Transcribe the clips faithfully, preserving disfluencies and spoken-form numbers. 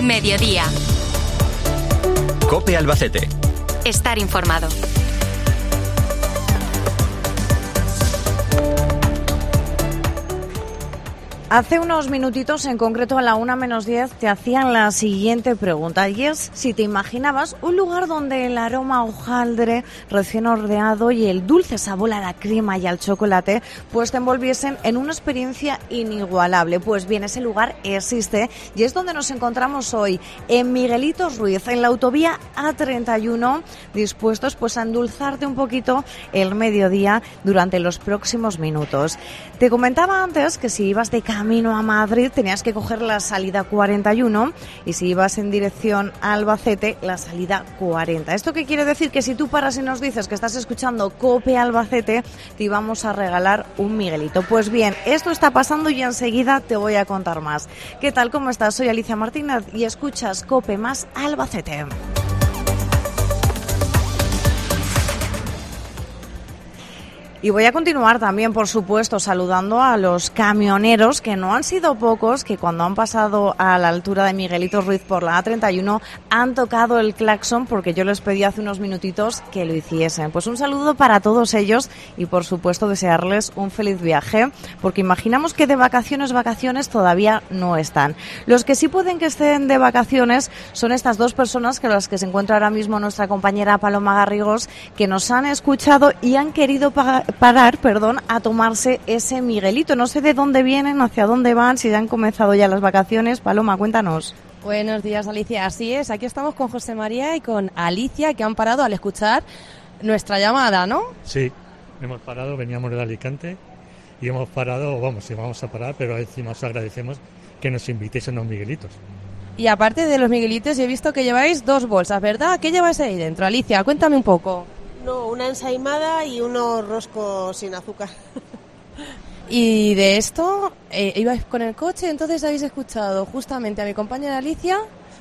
Mediodía. COPE Albacete. Estar informado. Hace unos minutitos, en concreto a la una menos diez, te hacían la siguiente pregunta, y es si te imaginabas un lugar donde el aroma a hojaldre recién horneado y el dulce sabor a la crema y al chocolate pues te envolviesen en una experiencia inigualable. Pues bien, ese lugar existe y es donde nos encontramos hoy, en Miguelitos Ruiz, en la autovía A treinta y uno, dispuestos pues a endulzarte un poquito el mediodía durante los próximos minutos. Te comentaba antes que si ibas de camino a Madrid tenías que coger la salida cuarenta y uno y si ibas en dirección a Albacete, la salida cuarenta. ¿Esto qué quiere decir? Que si tú paras y nos dices que estás escuchando COPE Albacete, te íbamos a regalar un Miguelito. Pues bien, esto está pasando y enseguida te voy a contar más. ¿Qué tal? ¿Cómo estás? Soy Alicia Martínez y escuchas COPE más Albacete. Y voy a continuar también, por supuesto, saludando a los camioneros, que no han sido pocos, que cuando han pasado a la altura de Miguelitos Ruiz por la A treinta y uno han tocado el claxon, porque yo les pedí hace unos minutitos que lo hiciesen. Pues un saludo para todos ellos y, por supuesto, desearles un feliz viaje, porque imaginamos que de vacaciones, vacaciones todavía no están. Los que sí pueden que estén de vacaciones son estas dos personas, que las que se encuentra ahora mismo nuestra compañera Paloma Garrigós, que nos han escuchado y han querido pagar parar, perdón, a tomarse ese Miguelito. No sé de dónde vienen, hacia dónde van, si ya han comenzado ya las vacaciones. Paloma, cuéntanos. Buenos días, Alicia. Así es, aquí estamos con José María y con Alicia, que han parado al escuchar nuestra llamada, ¿no? Sí, hemos parado, veníamos de Alicante y hemos parado, vamos, y vamos a parar, pero encima os agradecemos que nos invitéis a unos Miguelitos. Y aparte de los Miguelitos, he visto que lleváis dos bolsas, ¿verdad? ¿Qué lleváis ahí dentro? Alicia, cuéntame un poco. No, una ensaimada y unos roscos sin azúcar. Y de esto, eh, ibais con el coche, entonces habéis escuchado justamente a mi compañera Alicia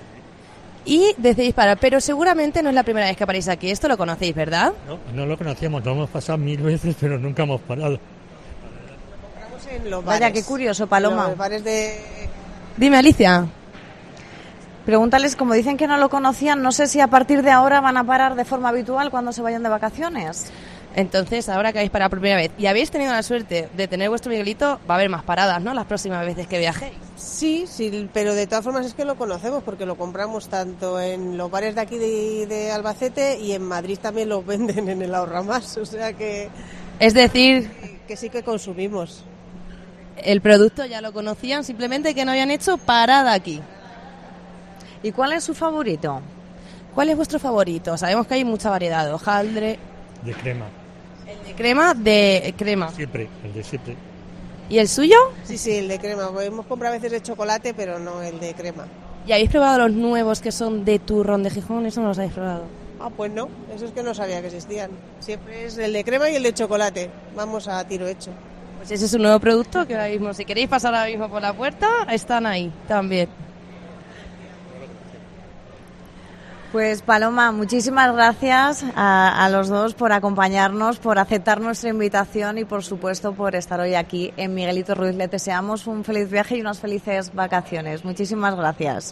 y decidís parar. Pero seguramente no es la primera vez que paráis aquí, esto lo conocéis, ¿verdad? No, no lo conocíamos, lo hemos pasado mil veces, pero nunca hemos parado. Lo compramos en los bares. Vaya, qué curioso, Paloma. Los bares de... Dime, Alicia. Pregúntales, como dicen que no lo conocían, no sé si a partir de ahora van a parar de forma habitual cuando se vayan de vacaciones. Entonces, ahora que habéis parado por primera vez y habéis tenido la suerte de tener vuestro Miguelito, va a haber más paradas, ¿no?, las próximas veces que viajéis. Sí, sí, pero de todas formas es que lo conocemos porque lo compramos tanto en los bares de aquí de, de Albacete y en Madrid también los venden en el Ahorramás, o sea que... Es decir... Que sí que consumimos. El producto ya lo conocían, simplemente que no habían hecho parada aquí. ¿Y cuál es su favorito? ¿Cuál es vuestro favorito? Sabemos que hay mucha variedad de hojaldre. De crema. El de crema, de crema. Siempre, el de siempre. ¿Y el suyo? Sí, sí, el de crema. Hemos comprado a veces de chocolate, pero no el de crema. ¿Y habéis probado los nuevos que son de turrón de Gijón? ¿Eso no los habéis probado? Ah, pues no. Eso es que no sabía que existían. Siempre es el de crema y el de chocolate. Vamos a tiro hecho. Pues ese es un nuevo producto que ahora mismo, si queréis pasar ahora mismo por la puerta, están ahí también. Pues Paloma, muchísimas gracias a, a los dos por acompañarnos, por aceptar nuestra invitación y por supuesto por estar hoy aquí en Miguelitos Ruiz. Le deseamos un feliz viaje y unas felices vacaciones. Muchísimas gracias.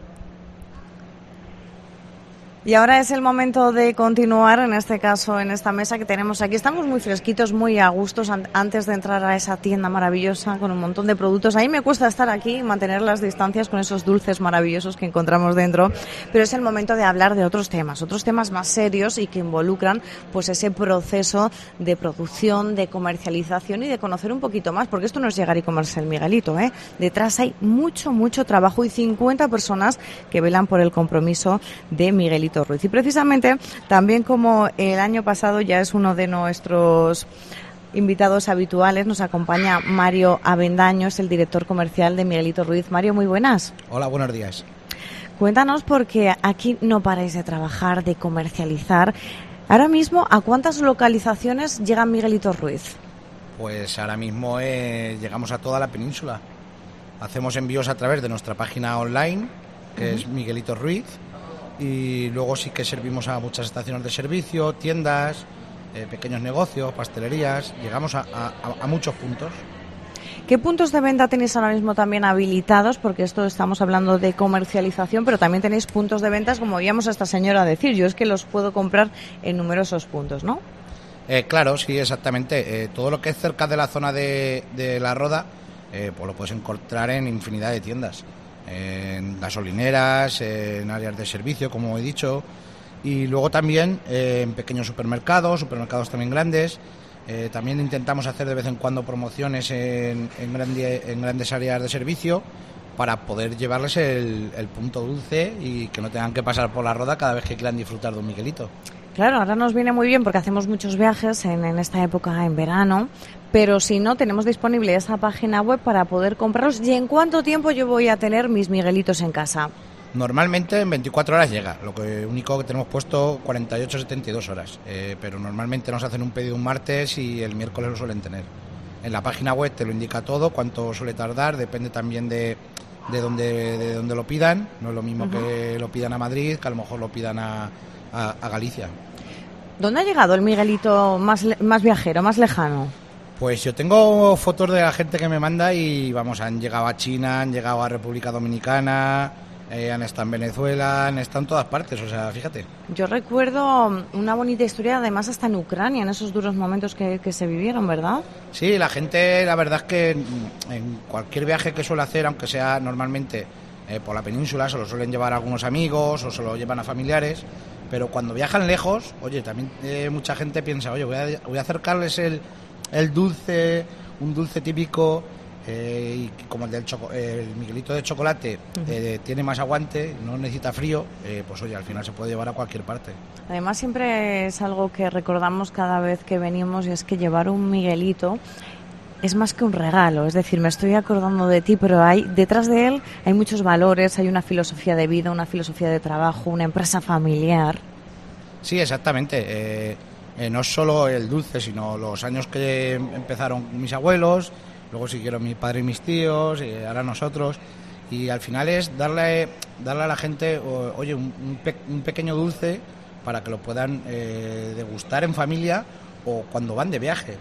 Y ahora es el momento de continuar, en este caso, en esta mesa que tenemos aquí. Estamos muy fresquitos, muy a gustos an- antes de entrar a esa tienda maravillosa con un montón de productos. A mí me cuesta estar aquí y mantener las distancias con esos dulces maravillosos que encontramos dentro, pero es el momento de hablar de otros temas, otros temas más serios y que involucran pues ese proceso de producción, de comercialización y de conocer un poquito más, porque esto no es llegar y comerse el Miguelito, ¿eh? Detrás hay mucho, mucho trabajo y cincuenta personas que velan por el compromiso de Miguelito Ruiz. Y precisamente, también como el año pasado ya es uno de nuestros invitados habituales, nos acompaña Mario Avendaño, es el director comercial de Miguelito Ruiz. Mario, muy buenas. Hola, buenos días. Cuéntanos, porque aquí no paráis de trabajar, de comercializar. Ahora mismo, ¿a cuántas localizaciones llega Miguelito Ruiz? Pues ahora mismo eh, llegamos a toda la península. Hacemos envíos a través de nuestra página online, que uh-huh. es Miguelito Ruiz. Y luego sí que servimos a muchas estaciones de servicio, tiendas, eh, pequeños negocios, pastelerías. Llegamos a, a, a muchos puntos. ¿Qué puntos de venta tenéis ahora mismo también habilitados? Porque esto estamos hablando de comercialización, pero también tenéis puntos de ventas, como oíamos a esta señora decir. Yo es que los puedo comprar en numerosos puntos, ¿no? Eh, claro, sí, exactamente. Eh, todo lo que es cerca de la zona de, de La Roda, eh, pues lo puedes encontrar en infinidad de tiendas. Eh, en gasolineras, eh, en áreas de servicio, como he dicho. Y luego también eh, en pequeños supermercados, supermercados también grandes. Eh, también intentamos hacer de vez en cuando promociones en, en, grande, en grandes áreas de servicio para poder llevarles el, el punto dulce y que no tengan que pasar por La Roda cada vez que quieran disfrutar de un Miguelito. Claro, ahora nos viene muy bien porque hacemos muchos viajes en, en esta época, en verano, pero si no, tenemos disponible esa página web para poder comprarlos. ¿Y en cuánto tiempo yo voy a tener mis Miguelitos en casa? Normalmente en veinticuatro horas llega, lo que único que tenemos puesto cuarenta y ocho a setenta y dos horas, eh, pero normalmente nos hacen un pedido un martes y el miércoles lo suelen tener. En la página web te lo indica todo, cuánto suele tardar, depende también de, de, dónde, de dónde lo pidan, no es lo mismo uh-huh. que lo pidan a Madrid, que a lo mejor lo pidan a, a, a Galicia. ¿Dónde ha llegado el Miguelito más, más viajero, más lejano? Pues yo tengo fotos de la gente que me manda y vamos, han llegado a China, han llegado a República Dominicana... Eh, han estado en Venezuela, han estado en todas partes, o sea, fíjate. Yo recuerdo una bonita historia, además hasta en Ucrania, en esos duros momentos que, que se vivieron, ¿verdad? Sí, la gente, la verdad es que en cualquier viaje que suele hacer, aunque sea normalmente eh, por la península, se lo suelen llevar a algunos amigos o se lo llevan a familiares, pero cuando viajan lejos, oye, también eh, mucha gente piensa, oye, voy a, voy a acercarles el, el dulce, un dulce típico... Eh, y como el del choco, eh, el Miguelito de chocolate eh, tiene más aguante, no necesita frío, eh, pues oye, al final se puede llevar a cualquier parte. Además siempre es algo que recordamos cada vez que venimos y es que llevar un Miguelito es más que un regalo, es decir, me estoy acordando de ti, pero hay detrás de él hay muchos valores, hay una filosofía de vida, una filosofía de trabajo, una empresa familiar. Sí, exactamente. Eh, eh, no es solo el dulce, sino los años que empezaron mis abuelos. Luego siguieron mi padre y mis tíos, y ahora nosotros. Y al final es darle, darle a la gente, oye, un, un, pe, un pequeño dulce para que lo puedan eh, degustar en familia o cuando van de viaje.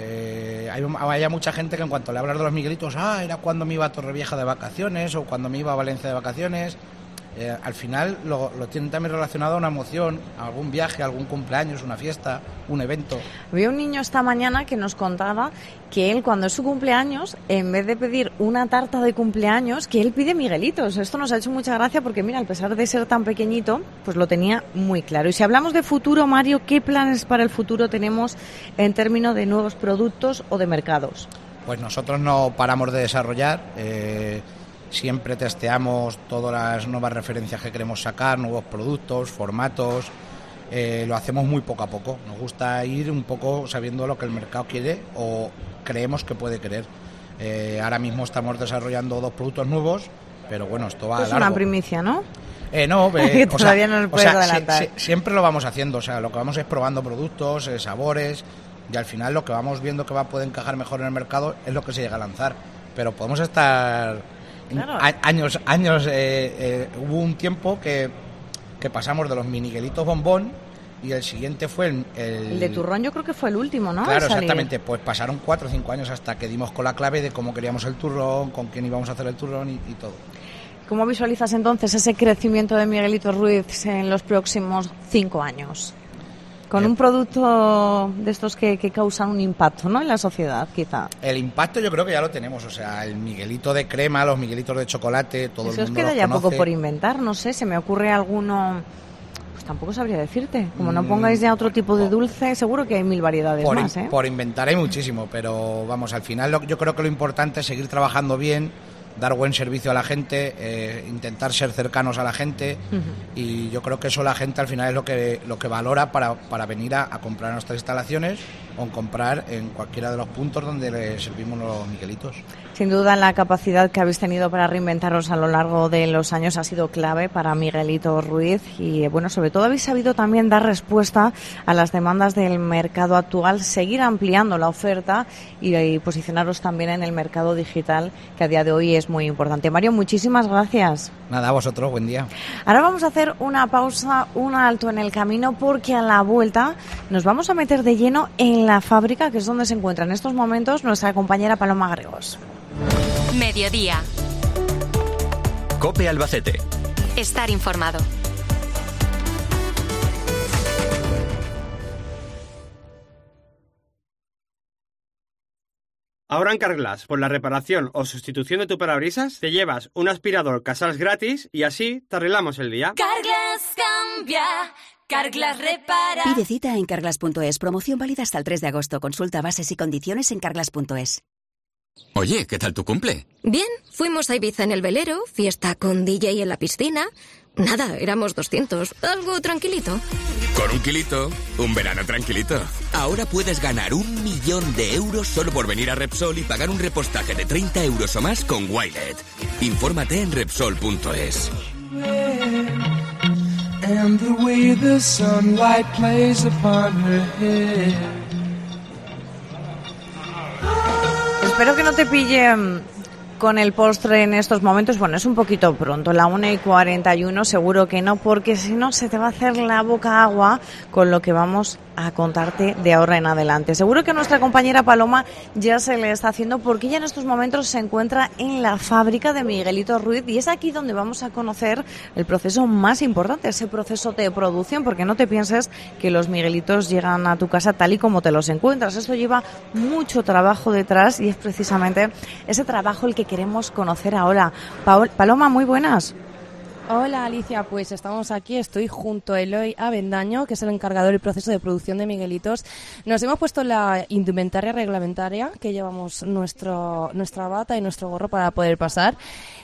Eh, hay, hay mucha gente que en cuanto le hablas de los Miguelitos, ah, era cuando me iba a Torrevieja de vacaciones o cuando me iba a Valencia de vacaciones. Eh, al final lo, lo tienen también relacionado a una emoción, a algún viaje, a algún cumpleaños, una fiesta, un evento. Había un niño esta mañana que nos contaba que él, cuando es su cumpleaños, en vez de pedir una tarta de cumpleaños, que él pide Miguelitos. Esto nos ha hecho mucha gracia porque, mira, a pesar de ser tan pequeñito, pues lo tenía muy claro. Y si hablamos de futuro, Mario, ¿qué planes para el futuro tenemos en términos de nuevos productos o de mercados? Pues nosotros no paramos de desarrollar. Eh... Siempre testeamos todas las nuevas referencias que queremos sacar, nuevos productos, formatos. Eh, lo hacemos muy poco a poco. Nos gusta ir un poco sabiendo lo que el mercado quiere o creemos que puede querer. Eh, ahora mismo estamos desarrollando dos productos nuevos, pero bueno, esto va a largo. Es una primicia, ¿no? Eh, no, eh, o todavía sea, no lo puedes o sea, adelantar. Si, si, siempre lo vamos haciendo. O sea, lo que vamos es probando productos, eh, sabores, y al final lo que vamos viendo que va puede encajar mejor en el mercado es lo que se llega a lanzar. Pero podemos estar... Claro. A, años, años eh, eh, hubo un tiempo que, que pasamos de los Miguelitos bombón y el siguiente fue el, el... El de turrón yo creo que fue el último, ¿no? Claro, exactamente, pues pasaron cuatro o cinco años hasta que dimos con la clave de cómo queríamos el turrón, con quién íbamos a hacer el turrón y, y todo. ¿Cómo visualizas entonces ese crecimiento de Miguelito Ruiz en los próximos cinco años? Con un producto de estos que, que causan un impacto, ¿no?, en la sociedad, quizá. El impacto yo creo que ya lo tenemos, o sea, el Miguelito de crema, los Miguelitos de chocolate, todo Eso el mundo os queda ya conoce. Poco por inventar, no sé, se me ocurre alguno... Pues tampoco sabría decirte. Como no pongáis ya otro tipo de dulce, seguro que hay mil variedades por, más, ¿eh? Por inventar hay muchísimo, pero vamos, al final lo, yo creo que lo importante es seguir trabajando bien, dar buen servicio a la gente, eh, intentar ser cercanos a la gente, uh-huh. y yo creo que eso la gente al final es lo que lo que valora para, para venir a, a comprar nuestras instalaciones o comprar en cualquiera de los puntos donde le servimos los Miguelitos. Sin duda la capacidad que habéis tenido para reinventaros a lo largo de los años ha sido clave para Miguelito Ruiz y bueno, sobre todo habéis sabido también dar respuesta a las demandas del mercado actual, seguir ampliando la oferta y, y posicionaros también en el mercado digital, que a día de hoy es es muy importante. Mario, muchísimas gracias. Nada, a vosotros, buen día. Ahora vamos a hacer una pausa, un alto en el camino, porque a la vuelta nos vamos a meter de lleno en la fábrica, que es donde se encuentra en estos momentos nuestra compañera Paloma Gregos. Mediodía. COPE Albacete. Estar informado. Ahora en Carglass, por la reparación o sustitución de tu parabrisas, te llevas un aspirador Casals gratis y así te arreglamos el día. Carglass cambia, Carglass repara. Pide cita en carglass punto es. Promoción válida hasta el tres de agosto. Consulta bases y condiciones en carglass punto es. Oye, ¿qué tal tu cumple? Bien, fuimos a Ibiza en el velero, fiesta con D J en la piscina. Nada, éramos doscientos, algo tranquilito. Con un kilito, un verano tranquilito. Ahora puedes ganar un millón de euros solo por venir a Repsol y pagar un repostaje de treinta euros o más con Wilet. Infórmate en Repsol punto es. Espero que no te pille con el postre en estos momentos. Bueno, es un poquito pronto, la una y cuarenta y uno, seguro que no, porque si no se te va a hacer la boca agua con lo que vamos a contarte de ahora en adelante. Seguro que nuestra compañera Paloma ya se le está haciendo, porque ella en estos momentos se encuentra en la fábrica de Miguelito Ruiz, y es aquí donde vamos a conocer el proceso más importante, ese proceso de producción, porque no te pienses que los Miguelitos llegan a tu casa tal y como te los encuentras. Esto lleva mucho trabajo detrás y es precisamente ese trabajo el que queremos conocer ahora. Pa- Paloma, muy buenas. Hola Alicia, pues estamos aquí, estoy junto a Eloy Avendaño, que es el encargado del proceso de producción de Miguelitos. Nos hemos puesto la indumentaria reglamentaria, que llevamos nuestro, nuestra bata y nuestro gorro para poder pasar,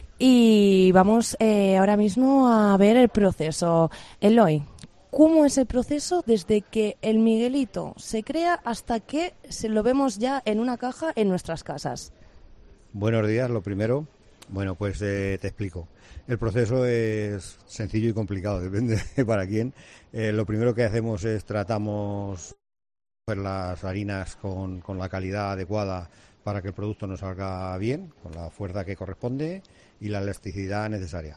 y vamos eh, ahora mismo a ver el proceso. Eloy, ¿cómo es el proceso desde que el Miguelito se crea hasta que se lo vemos ya en una caja en nuestras casas? Buenos días, lo primero. Bueno, pues eh, te explico. El proceso es sencillo y complicado, depende para quién. Eh, lo primero que hacemos es tratamos pues, las harinas con, con la calidad adecuada para que el producto nos salga bien, con la fuerza que corresponde y la elasticidad necesaria.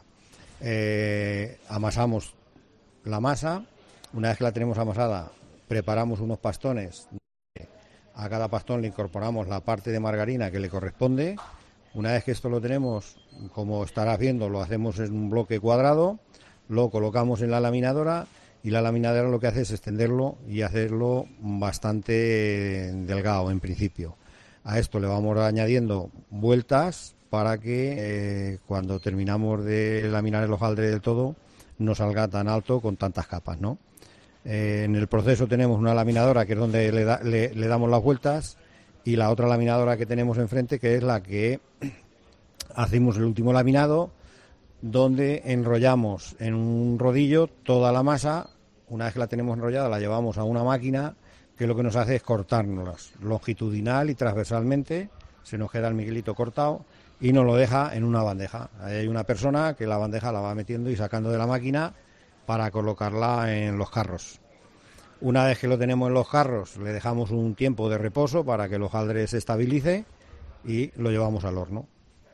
Eh, amasamos la masa. Una vez que la tenemos amasada, preparamos unos pastones. A cada pastón le incorporamos la parte de margarina que le corresponde. Una vez que esto lo tenemos, como estarás viendo, lo hacemos en un bloque cuadrado, lo colocamos en la laminadora y la laminadora lo que hace es extenderlo y hacerlo bastante delgado en principio. A esto le vamos añadiendo vueltas para que eh, cuando terminamos de laminar el hojaldre del todo no salga tan alto con tantas capas, ¿no? Eh, en el proceso tenemos una laminadora que es donde le, da, le, le damos las vueltas, y la otra laminadora que tenemos enfrente, que es la que hacemos el último laminado, donde enrollamos en un rodillo toda la masa. Una vez que la tenemos enrollada, la llevamos a una máquina que lo que nos hace es cortárnoslas longitudinal y transversalmente. Se nos queda el Miguelito cortado y nos lo deja en una bandeja. Ahí hay una persona que la bandeja la va metiendo y sacando de la máquina para colocarla en los jarros. Una vez que lo tenemos en los jarros, le dejamos un tiempo de reposo para que el hojaldre se estabilice y lo llevamos al horno.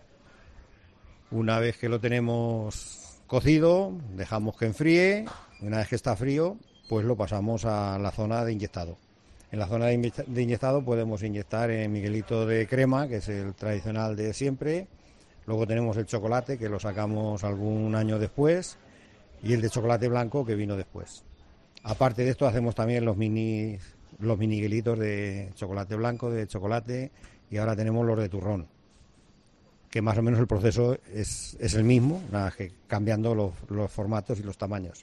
Una vez que lo tenemos cocido, dejamos que enfríe. Una vez que está frío, pues lo pasamos a la zona de inyectado. En la zona de inyectado podemos inyectar en Miguelito de crema, que es el tradicional de siempre. Luego tenemos el chocolate, que lo sacamos algún año después, y el de chocolate blanco, que vino después. Aparte de esto, hacemos también los mini los miniguelitos de chocolate blanco, de chocolate, y ahora tenemos los de turrón, que más o menos el proceso es, es el mismo, nada que cambiando los, los formatos y los tamaños.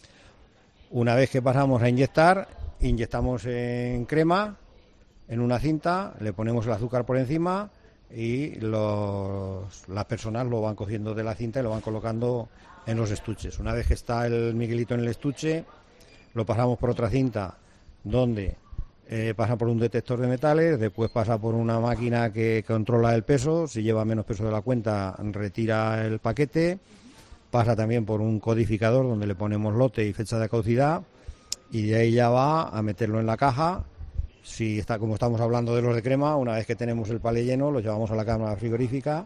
Una vez que pasamos a inyectar, inyectamos en crema, en una cinta, le ponemos el azúcar por encima y los, las personas lo van cogiendo de la cinta y lo van colocando en los estuches. Una vez que está el Miguelito en el estuche, lo pasamos por otra cinta donde eh, pasa por un detector de metales, después pasa por una máquina que controla el peso. Si lleva menos peso de la cuenta, retira el paquete. Pasa también por un codificador donde le ponemos lote y fecha de caducidad, y de ahí ya va a meterlo en la caja. Si está, como estamos hablando de los de crema, una vez que tenemos el palé lleno, lo llevamos a la cámara frigorífica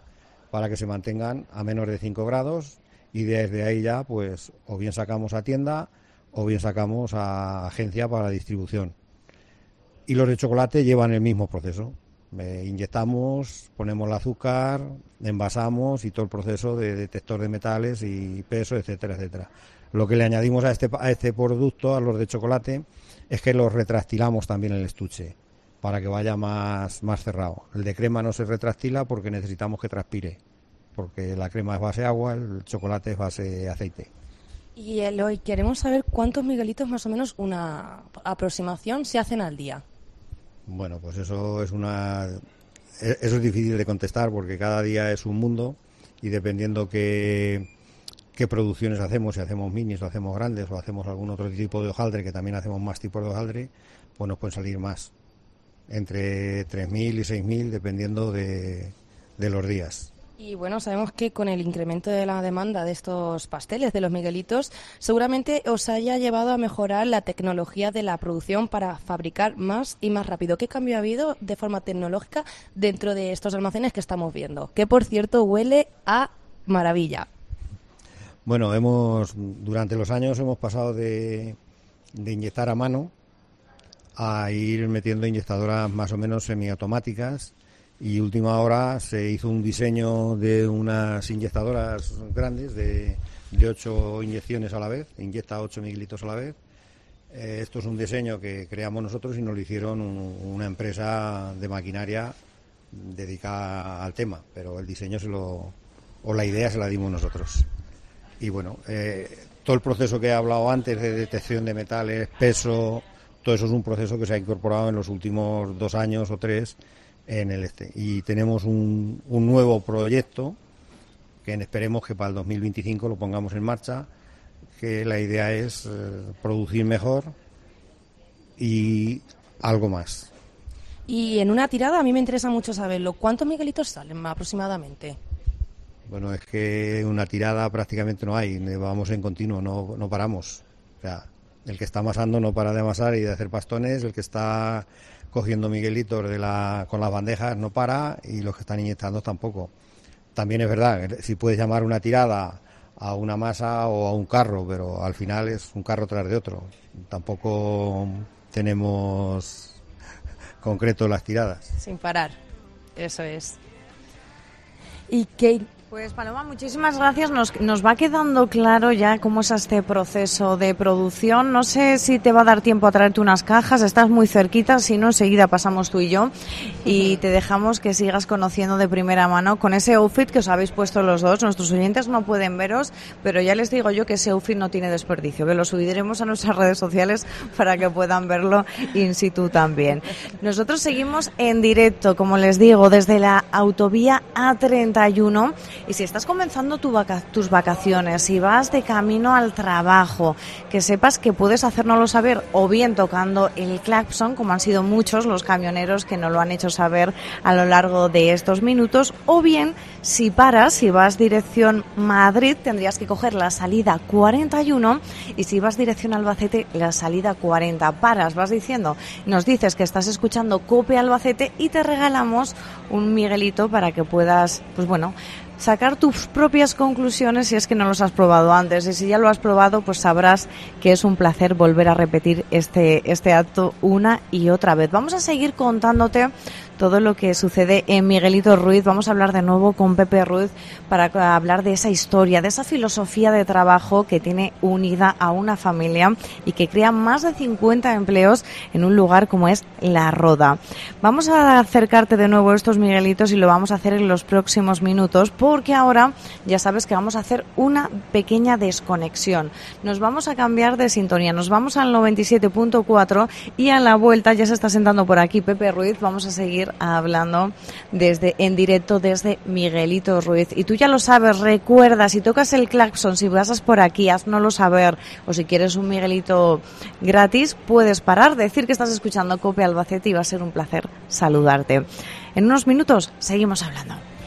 para que se mantengan a menos de cinco grados y desde ahí ya pues o bien sacamos a tienda o bien sacamos a agencia para distribución. Y los de chocolate llevan el mismo proceso. Eh, inyectamos, ponemos el azúcar, envasamos y todo el proceso de detector de metales y peso, etcétera, etcétera. Lo que le añadimos a este, a este producto, a los de chocolate, es que los retractilamos también en el estuche para que vaya más, más cerrado. El de crema no se retractila porque necesitamos que transpire, porque la crema es base agua, el chocolate es base aceite. Y Eloy, queremos saber cuántos miguelitos, más o menos una aproximación, se hacen al día. Bueno, pues eso es una eso es difícil de contestar porque cada día es un mundo y dependiendo qué, qué producciones hacemos, si hacemos minis o hacemos grandes o hacemos algún otro tipo de hojaldre, que también hacemos más tipos de hojaldre, pues nos pueden salir más, entre tres mil y seis mil dependiendo de, de los días. Y bueno, sabemos que con el incremento de la demanda de estos pasteles, de los miguelitos, seguramente os haya llevado a mejorar la tecnología de la producción para fabricar más y más rápido. ¿Qué cambio ha habido de forma tecnológica dentro de estos almacenes que estamos viendo? Que, por cierto, huele a maravilla. Bueno, hemos durante los años hemos pasado de, de inyectar a mano a ir metiendo inyectadoras más o menos semiautomáticas. Y última hora se hizo un diseño de unas inyectadoras grandes de, de ocho inyecciones a la vez, inyecta ocho miguelitos a la vez. Eh, esto es un diseño que creamos nosotros y nos lo hicieron un, una empresa de maquinaria dedicada al tema, pero el diseño se lo, o la idea se la dimos nosotros. Y bueno, eh, todo el proceso que he hablado antes de detección de metales, peso, todo eso es un proceso que se ha incorporado en los últimos dos años o tres en el este. Y tenemos un, un nuevo proyecto que esperemos que para el dos mil veinticinco lo pongamos en marcha, que la idea es eh, producir mejor y algo más. Y en una tirada a mí me interesa mucho saberlo. ¿Cuántos miguelitos salen aproximadamente? Bueno, es que una tirada prácticamente no hay, vamos en continuo, no, no paramos. O sea, el que está amasando no para de amasar y de hacer pastones, el que está cogiendo miguelitos de la, con las bandejas no para y los que están inyectando tampoco. También es verdad, si puedes llamar una tirada a una masa o a un carro, pero al final es un carro tras de otro. Tampoco tenemos concreto las tiradas. Sin parar, eso es. ¿Y qué? Pues Paloma, muchísimas gracias. Nos, nos va quedando claro ya cómo es este proceso de producción. No sé si te va a dar tiempo a traerte unas cajas, estás muy cerquita, si no enseguida pasamos tú y yo y te dejamos que sigas conociendo de primera mano con ese outfit que os habéis puesto los dos. Nuestros oyentes no pueden veros, pero ya les digo yo que ese outfit no tiene desperdicio, que lo subiremos a nuestras redes sociales para que puedan verlo in situ también. Nosotros seguimos en directo, como les digo, desde la autovía A treinta y uno. Y si estás comenzando tu vaca- tus vacaciones, si vas de camino al trabajo, que sepas que puedes hacérnoslo saber o bien tocando el claxon, como han sido muchos los camioneros que nos lo han hecho saber a lo largo de estos minutos, o bien si paras, si vas dirección Madrid, tendrías que coger la salida cuarenta y uno y si vas dirección Albacete, la salida cuarenta. Paras, vas diciendo, nos dices que estás escuchando COPE Albacete y te regalamos un miguelito para que puedas, pues bueno, sacar tus propias conclusiones si es que no los has probado antes, y si ya lo has probado pues sabrás que es un placer volver a repetir este, este acto una y otra vez. Vamos a seguir contándote todo lo que sucede en Miguelito Ruiz. Vamos a hablar de nuevo con Pepe Ruiz para hablar de esa historia, de esa filosofía de trabajo que tiene unida a una familia y que crea más de cincuenta empleos en un lugar como es La Roda. Vamos a acercarte de nuevo a estos Miguelitos y lo vamos a hacer en los próximos minutos, porque ahora ya sabes que vamos a hacer una pequeña desconexión. Nos vamos a cambiar de sintonía, nos vamos al noventa y siete punto cuatro y a la vuelta ya se está sentando por aquí Pepe Ruiz. Vamos a seguir hablando desde en directo desde Miguelito Ruiz. Y tú ya lo sabes, recuerda, si tocas el claxon, si pasas por aquí, haznoslo saber, o si quieres un Miguelito gratis, puedes parar, decir que estás escuchando COPE Albacete y va a ser un placer saludarte. En unos minutos seguimos hablando.